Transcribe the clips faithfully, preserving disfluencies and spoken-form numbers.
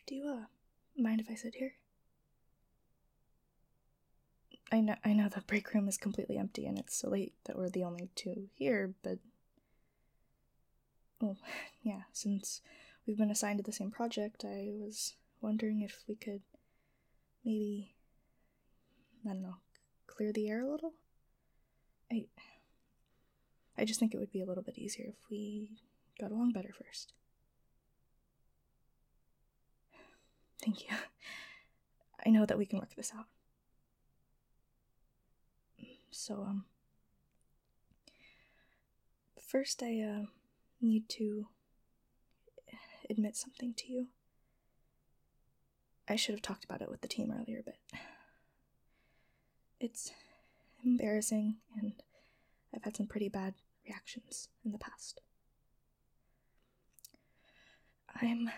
Do you, uh, mind if I sit here? I know, I know the break room is completely empty and it's so late that we're the only two here, but... Well, yeah, since we've been assigned to the same project, I was wondering if we could maybe, I don't know, clear the air a little? I... I just think it would be a little bit easier if we got along better first. Thank you. I know that we can work this out. So, um... First I, uh, need to admit something to you. I should have talked about it with the team earlier, but... It's embarrassing, and I've had some pretty bad reactions in the past. I'm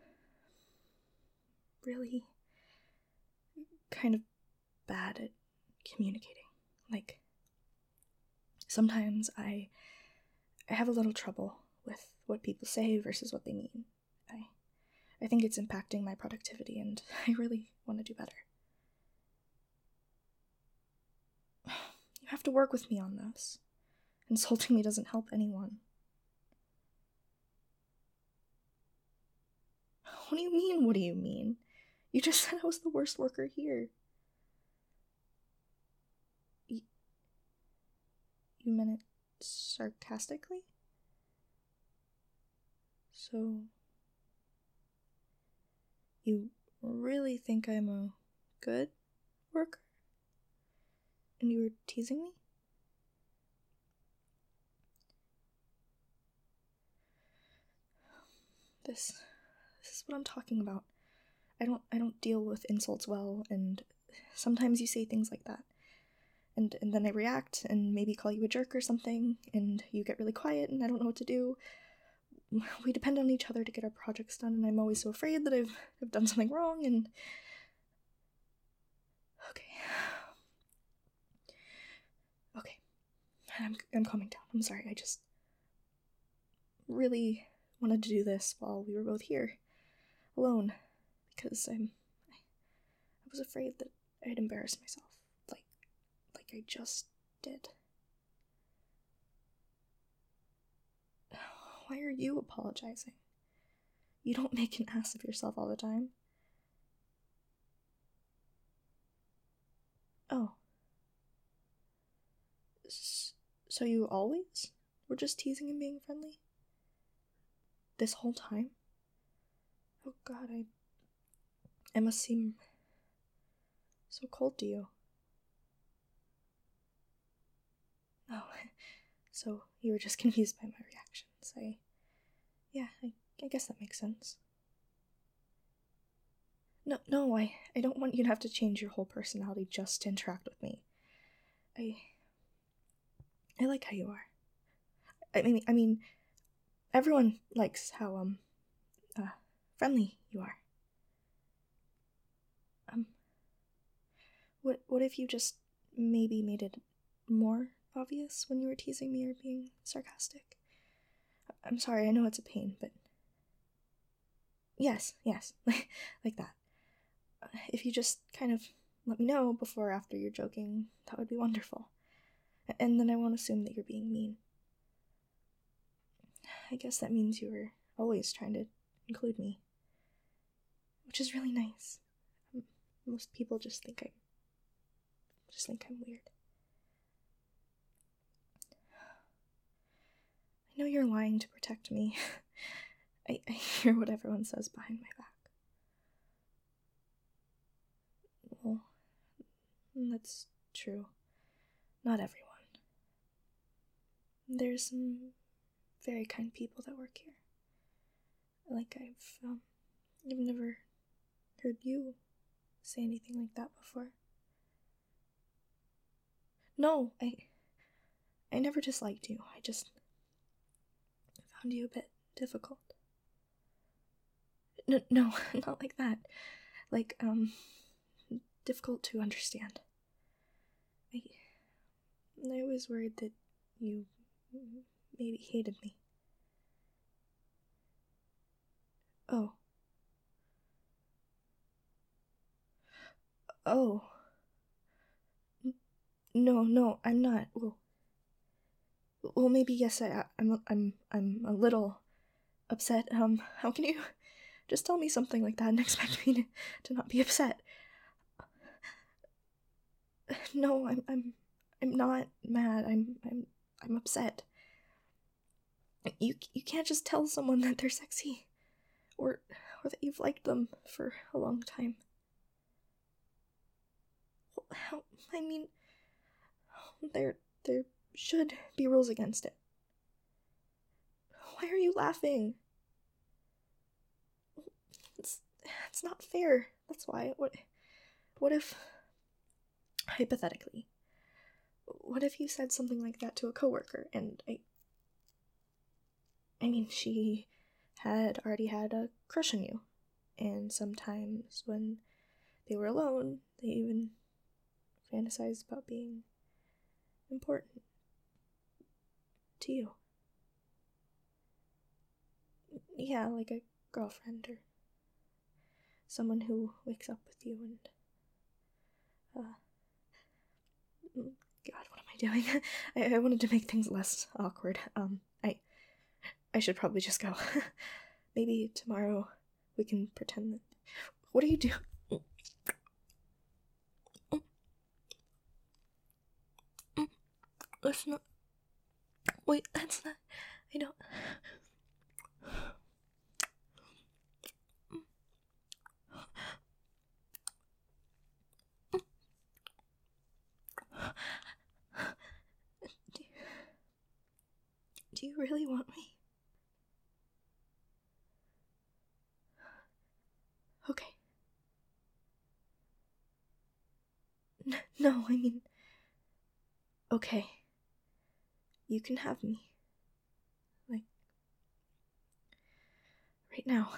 really kind of bad at communicating. Like, sometimes I I have a little trouble with what people say versus what they mean. I I think it's impacting my productivity, and I really want to do better. You have to work with me on this. Insulting me doesn't help anyone. What do you mean, what do you mean? You just said I was the worst worker here. Y- you meant it sarcastically? So... You really think I'm a good worker? And you were teasing me? This... This is what I'm talking about. I don't I don't deal with insults well, and sometimes you say things like that. And and then I react and maybe call you a jerk or something, and you get really quiet and I don't know what to do. We depend on each other to get our projects done, and I'm always so afraid that I've, I've done something wrong, and... Okay. Okay. I'm, I'm calming down. I'm sorry, I just really wanted to do this while we were both here, alone, because I'm... I, I was afraid that I'd embarrass myself, like, like I just did. Why are you apologizing? You don't make an ass of yourself all the time. Oh. S- so you always were just teasing and being friendly? This whole time? Oh god, I... I must seem so cold to you. Oh, so you were just confused by my reactions. I... Yeah, I, I guess that makes sense. No, no, I, I don't want you to have to change your whole personality just to interact with me. I... I like how you are. I mean, I mean, everyone likes how, um, uh, friendly you are. Um, what, what if you just maybe made it more obvious when you were teasing me or being sarcastic? I'm sorry, I know it's a pain, but... Yes, yes, like that. Uh, if you just kind of let me know before or after you're joking, that would be wonderful. And then I won't assume that you're being mean. I guess that means you were always trying to include me. Which is really nice. Most people just think I'm... just think I'm weird. I know you're lying to protect me. I, I hear what everyone says behind my back. Well, that's true. Not everyone. There's some very kind people that work here. Like I've, um, I've never heard you say anything like that before. No, I, I never disliked you. I just found you a bit difficult. No, no, not like that. Like, um, difficult to understand. I, I was worried that you maybe hated me. Oh. Oh. N- No, no, I'm not. Well, well, maybe yes. I, I'm, I'm, I'm a little upset. Um, how can you just tell me something like that and expect me to, to not be upset? No, I'm, I'm, I'm not mad. I'm, I'm, I'm upset. You, you can't just tell someone that they're sexy, or, or that you've liked them for a long time. Well, how? I mean, there, there should be rules against it. Why are you laughing? It's, it's not fair. That's why. What, what if, hypothetically, what if you said something like that to a coworker and I, I mean, she had already had a crush on you, and sometimes when they were alone, they even fantasized about being important to you. Yeah, like a girlfriend or someone who wakes up with you and, uh, God, what am I doing? I, I wanted to make things less awkward. Um, I, I should probably just go. Maybe tomorrow we can pretend that. What are you doing? That's not. Wait, that's not. I don't. Do you, do you really want me? Okay. N- no, I mean. Okay. You can have me. Like. Right now.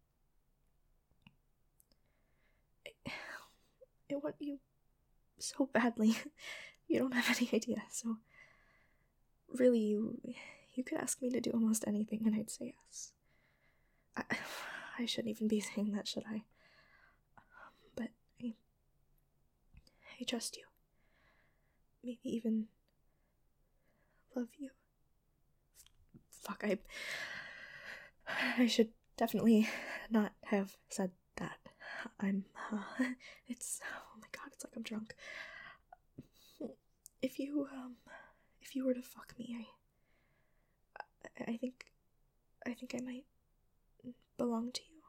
I, I want you so badly. You don't have any idea, so. Really, you. You could ask me to do almost anything and I'd say yes. I, I shouldn't even be saying that, should I? But I. I trust you. Maybe even love you. Fuck, I. I should definitely not have said that. I'm. Uh, it's. Oh my god, it's like I'm drunk. If you, um. If you were to fuck me, I. I think. I think I might belong to you.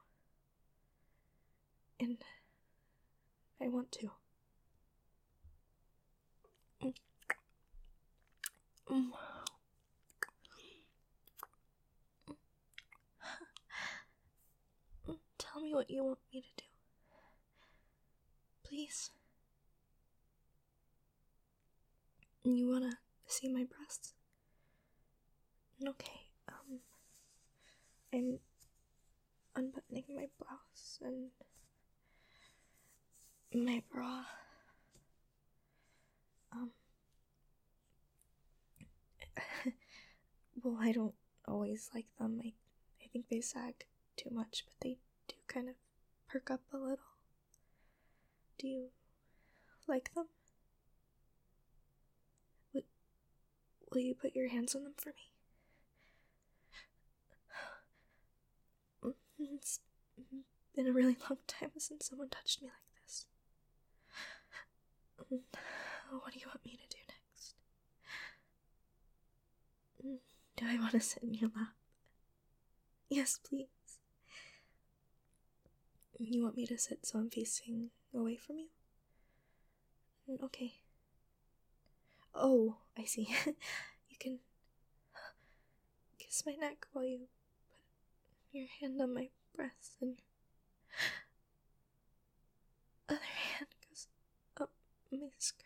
And. I want to. Mm. Tell me what you want me to do. Please. You wanna see my breasts? Okay, um. I'm unbuttoning my blouse and my bra. Um. Well, I don't always like them. I, I think they sag too much, but they do kind of perk up a little. Do you like them? Will, will you put your hands on them for me? It's been a really long time since someone touched me like this. What do you want me to do next? Do I want to sit in your lap? Yes, please. You want me to sit so I'm facing away from you? Okay. Oh, I see. You can kiss my neck while you put your hand on my breast and your other hand goes up my skirt.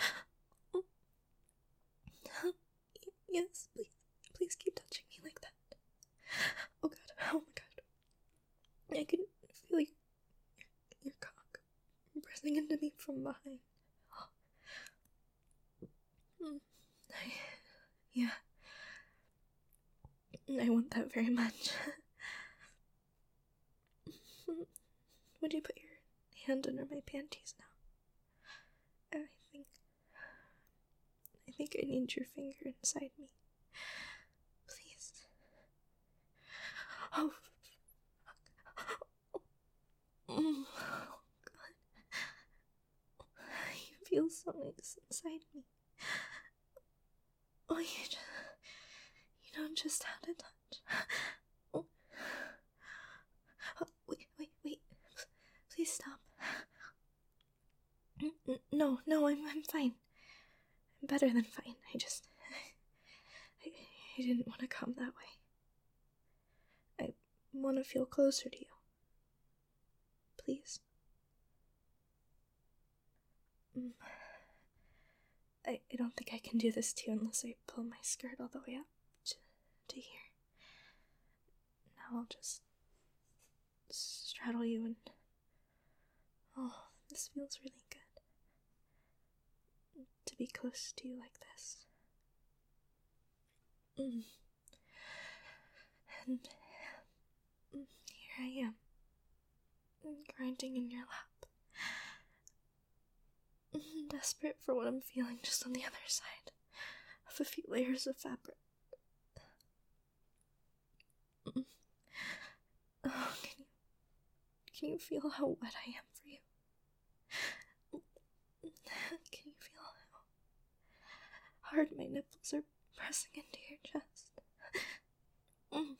Yes, please. Please keep touching me like that. Oh god, oh my god. I can feel your, your cock pressing into me from behind. I, yeah. I want that very much. Would you put your hand under my panties now? I think... I think I need your finger inside me. Please. Oh, fuck. Oh, God. You feel so nice inside me. Oh, you just... You know just how to touch. Oh. Oh, wait, wait, wait. Please stop. N- no, no, I'm, I'm fine. I'm better than fine. I just... I, I didn't want to come that way. I want to feel closer to you. Please. Mm. I, I don't think I can do this to you unless I pull my skirt all the way up to, to here. Now I'll just straddle you and... Oh, this feels really good. To be close to you like this. Mm. And mm, here I am, grinding in your lap. Mm, desperate for what I'm feeling just on the other side of a few layers of fabric. Mm. Oh, can you, can you feel how wet I am for you? Can you feel how hard my nipples are pressing into your chest? Mm.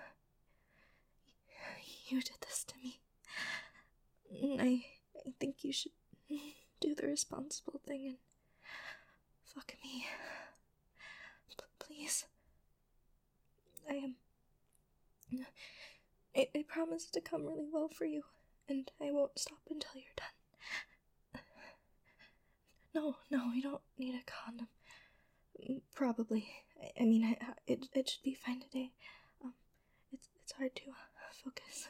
You did this to me. I, I think you should do the responsible thing and fuck me. P- please. I am... I, I promise to come really well for you, and I won't stop until you're done. No, no, we don't need a condom. Probably. I, I mean, I, it it should be fine today. Um, it's it's hard to uh, focus.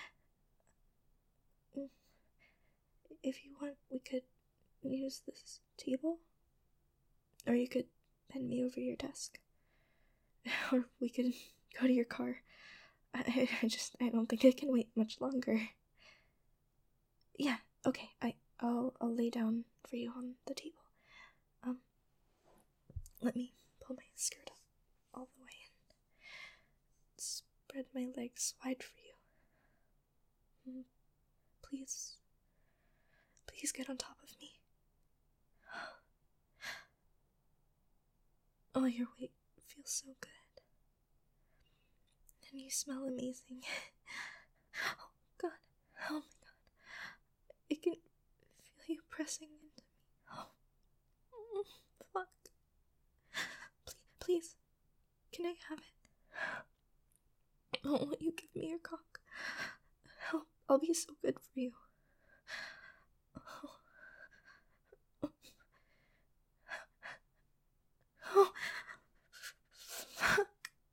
If you want, we could use this table, or you could bend me over your desk, or we could go to your car. I, I just I don't think I can wait much longer. Yeah. Okay. I I'll I'll lay down for you on the table. Um. Let me pull my skirt up all the way and spread my legs wide for you. Please, please get on top of me. Oh, your weight feels so good. And you smell amazing. Oh, God. Oh, my God. I can feel you pressing into me. Oh, fuck. Please, can I have it? Oh, will you give me your cock? I'll, I'll be so good for you. Oh. Oh. Fuck.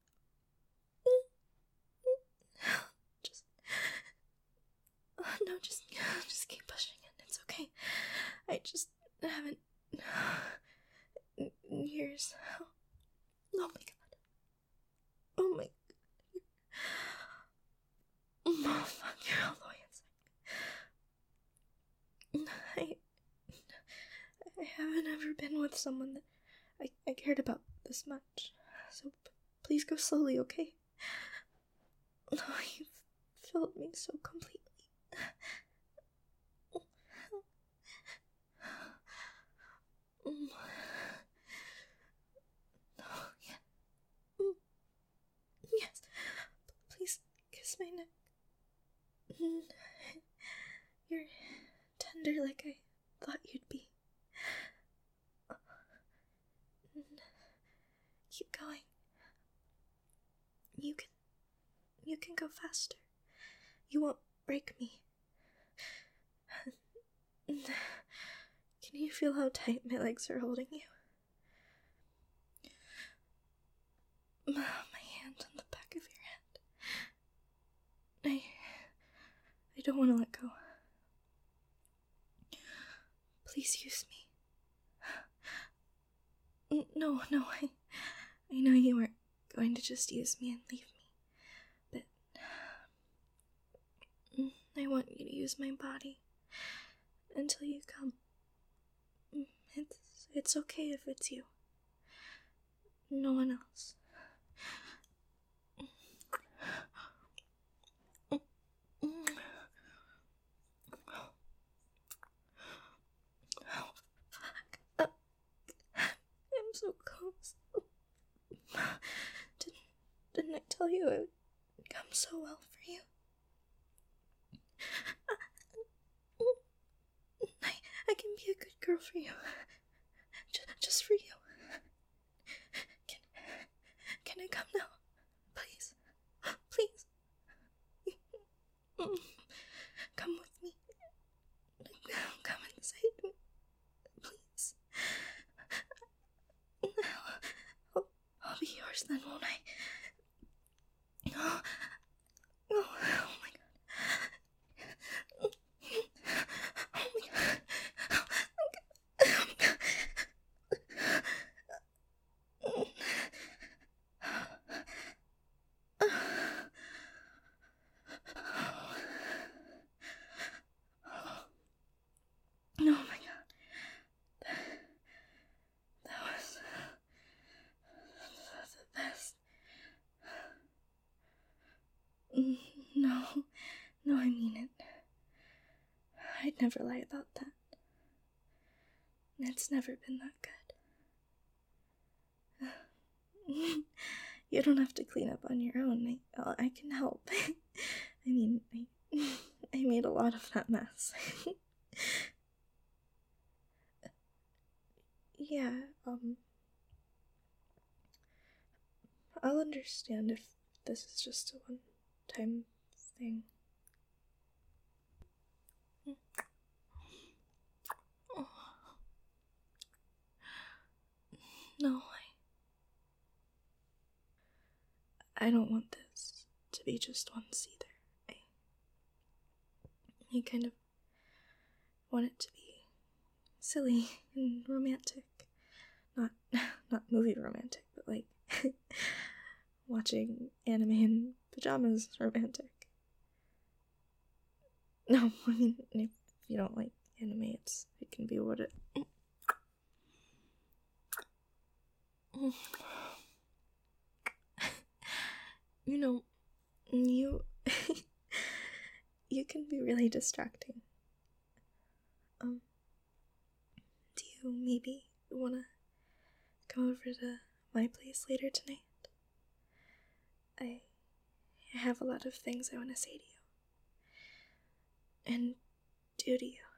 Just... Oh, no, just, just keep pushing it. It's okay. I just haven't... in years. Oh my God. Oh my God. Oh fuck, you're all the way inside. I, I haven't ever been with someone that I, I cared about this much. So p- please go slowly, okay? Oh, you've filled me so completely. Mm. Oh, yeah. Mm. Yes. Please kiss my neck. Mm. You're tender like I thought you'd be. Mm. Keep going. You can... You can go faster. You won't break me. Can you feel how tight my legs are holding you? My hand on the back of your hand. I... I don't want to let go. Please use me. No, no, I... I know you weren't going to just use me and leave me. But... I want you to use my body until you come. It's, it's okay if it's you. No one else. I'm so close. Didn't, didn't I tell you it would come so well for you? I, I can be a good girl for you. Just, just for you. Can, can I come now? Please. Please. Come with me. Come inside me. Please. I'll, I'll be yours then, won't I? Oh, oh, oh my god. Oh my god. Oh my god. Oh my god. That was the best. No, no, I mean it. I'd never lie about that. It's never been that good. You don't have to clean up on your own. I, I can help. I mean, I, I made a lot of that mess. Yeah, um, I'll understand if this is just a one-time thing. Oh. No, I... I don't want this to be just once either. I... I kind of want it to be silly and romantic. Not, not movie romantic, but like watching anime in pajamas romantic. No, I mean, if you don't like anime, it's, it can be what it... You know, you... you can be really distracting. Um, do you maybe wanna come over to my place later tonight? I have a lot of things I want to say to you. And do to you.